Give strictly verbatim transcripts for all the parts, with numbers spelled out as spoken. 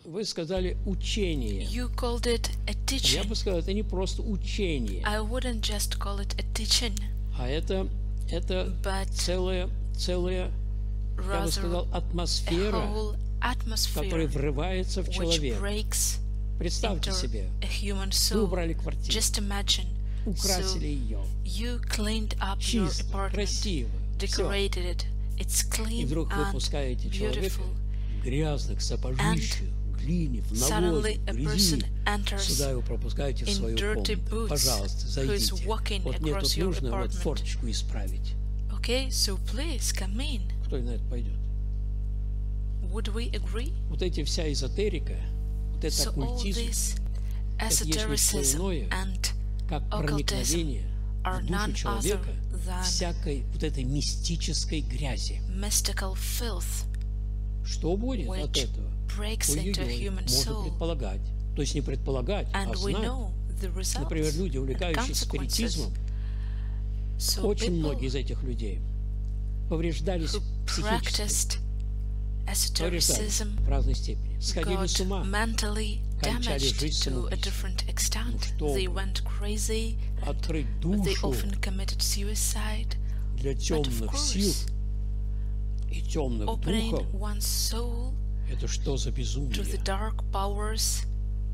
вы сказали учение. You called it a Я teaching. бы сказал, это не просто учение, I wouldn't just call it a teaching, а это, это but целая, целая, я бы rather сказал, a атмосфера, whole которая atmosphere врывается в which человека. breaks Представьте into себе, a human вы soul. убрали квартиру, Just imagine. So украсили ее, you cleaned up your чисто, apartment, красиво, все. decorated it. It's И clean вдруг вы and пускаете человека beautiful. в грязных сапожищах, в глине, в навозе, Suddenly в a грязи. person enters Сюда его пропускаете в in свою dirty комнату. boots, Пожалуйста, who is зайдите. walking Вот мне across тут your нужно вот apartment. форточку исправить. Okay, so please come in. Кто на это пойдет? Would we agree? Вот эти вся эзотерика, вот это So all оккультизм, this есть не что esotericism иное, and как проникновение are в душу none other человека than всякой вот этой мистической грязи. mystical filth Что будет от which этого? breaks into a Ой-ой-ой, human можно soul. предполагать. То есть не предполагать, а And we знать. know the results Например, люди, and увлекающиеся consequences. спиритизмом, So очень people многие из этих людей повреждались who психически, practiced повреждались esotericism в разной степени, сходили с got ума, mentally кончали damaged жизнь to a самоубийством. different extent. что They вы. went crazy, Открыть they душу often committed suicide. для But of темных сил course, и темных opening духов one's soul – это что за to the безумие? dark powers,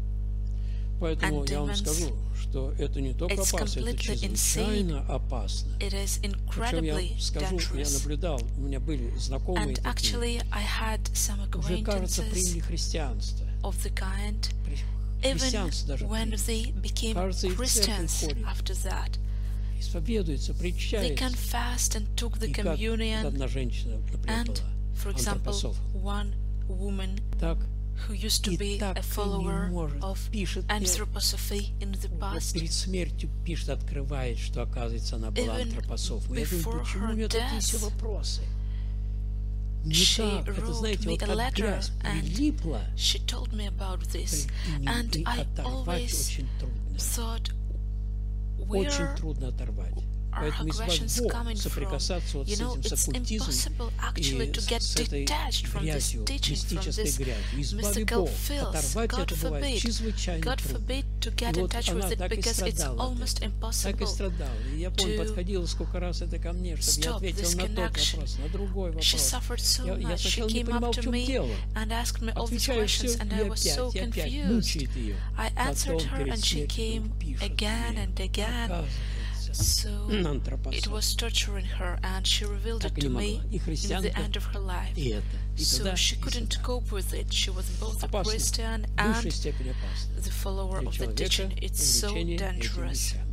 Поэтому and я вам demons, скажу, что это не только it's опасно, это completely чрезвычайно опасно. it is Причем я incredibly скажу, я dangerous. наблюдал, у меня были знакомые And такие, actually, I had some уже, кажется, acquaintances приняли христианство. of the kind, При- even Христианство даже when приняли. they became Кажется, и в церковь Christians ходят. after that. Исповедуется, They причащается. confessed and took the И как вот communion. одна женщина, например, And, была, for example, антропософ. one woman Так, who used to и be так a не follower может. of Пишет мне, anthroposophy in the вот past, перед смертью пишет, открывает, что, оказывается, она была Even антропософом. Я before думаю, почему у her нее такие все death, вопросы? Не she так, это, wrote знаете, me вот a как letter грязь and прилипла, she told me about this. и, не- And и I оторвать always очень трудно. thought, Очень where трудно оторвать. are Поэтому избавь aggressions Бог coming from? соприкасаться вот You с know, этим, с it's оккультизмом impossible actually и to get с этой detached from this грязью, teaching, from мистической this грязью. Избави mystical Бог. filth. Оторвать God это бывает forbid, чрезвычайно God трудно. forbid to get И in вот touch она with it так и because it's страдала от almost этого. Так и impossible. страдала. И я помню, to подходила сколько раз это ко мне, чтобы я stop ответил this на тот connection. вопрос, на другой She вопрос. suffered so Я, я much. She сначала не came понимал, up в to чем me дело. and asked me all these Отвечаю questions, все, and и I was so опять, и опять confused. мучает ее. I answered Потом her, перед and she смертью came пишет again мне, and again. оказывается, So it антропософ. was torturing her, and she revealed Так it и не to me могла. И in the христианка, end of her life. и это. И So тогда, she и couldn't сюда. cope with it. She was both a Опасно. Christian В высшей and степени опасно the follower для of the человека teaching. It's so увлечение этими dangerous. вещами.